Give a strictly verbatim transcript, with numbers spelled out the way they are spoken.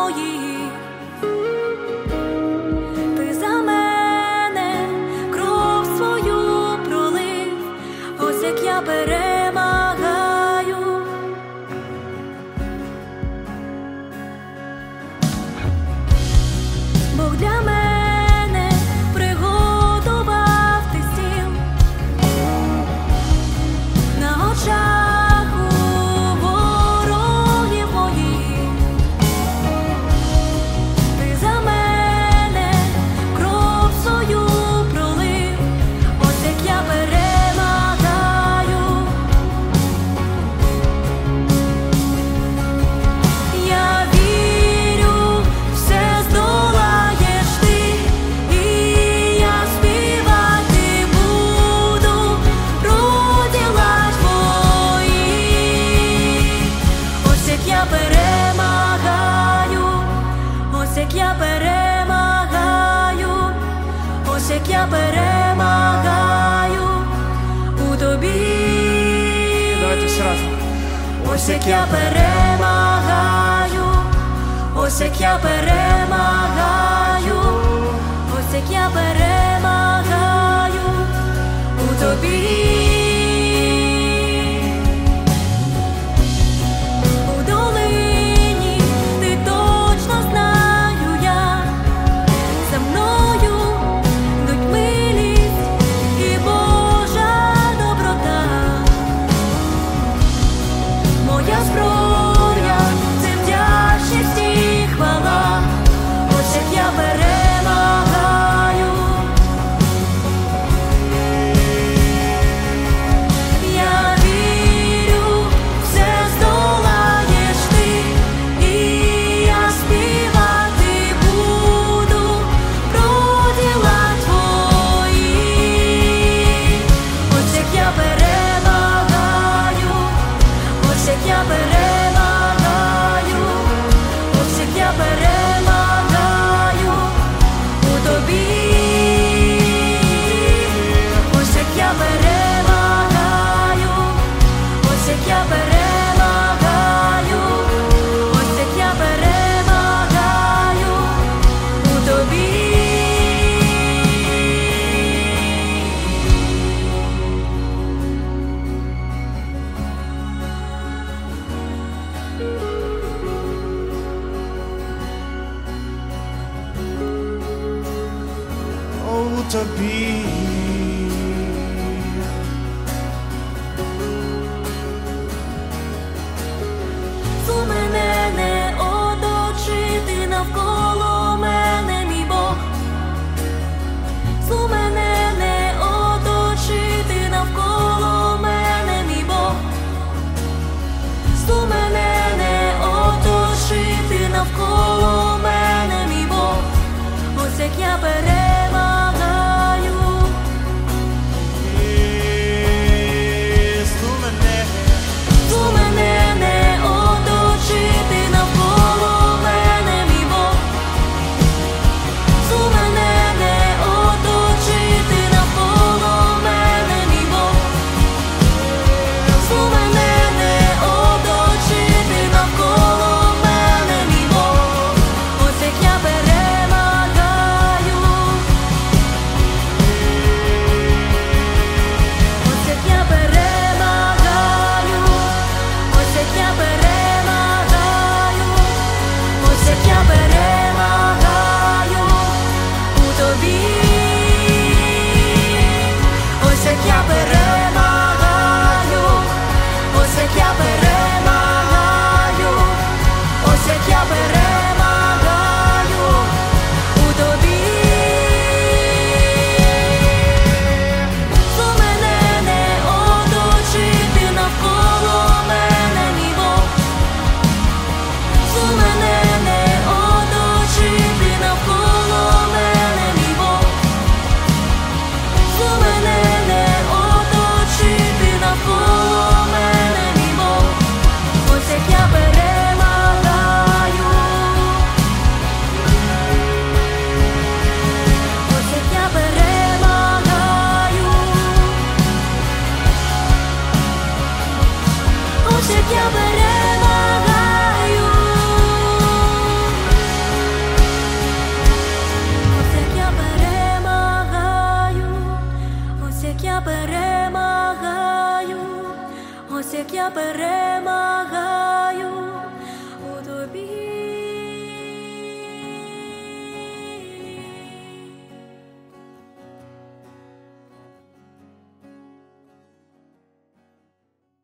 моїх. Ти за мене кров свою пролив, ось як я перемагаю. Бог для мене приготував ти стіл на очах у ворогів моїх. Ти за мене кров свою пролив, ось як я перемагаю. Я вірю, все здолаєш ти, і я співати буду про діла твої. Ось як я перемагаю, ось як я перемагаю, ось як я перемагаю у тобі. Давайте всі разом. Ось як я перемагаю, ось як я перемагаю, ось як я перемагаю у тобі. У долині ти точно знаю я, за мною йдуть милість і Божа доброта. Моя зброя – це вдячність і хвала, ось як я перемагаю. Я вірю, все здолаєш ти, і я співати буду про діла твої. Ось як я перемагаю, ось як я перемагаю, ось як я перемагаю у тобі. Ось як я перемагаю, ось як я перемагаю, ось як я перемагаю у тобі. О, у тобі. Зло мене не оточити, навколо мене мій Бог. Зло мене не оточити, навколо мене мій Бог. Зло мене не оточити, навколо мене мій Бог. Ось як я перемагаю. Зло мене. Зло мене не оточити, навколо мене мій Бог. перемагаю у тобі.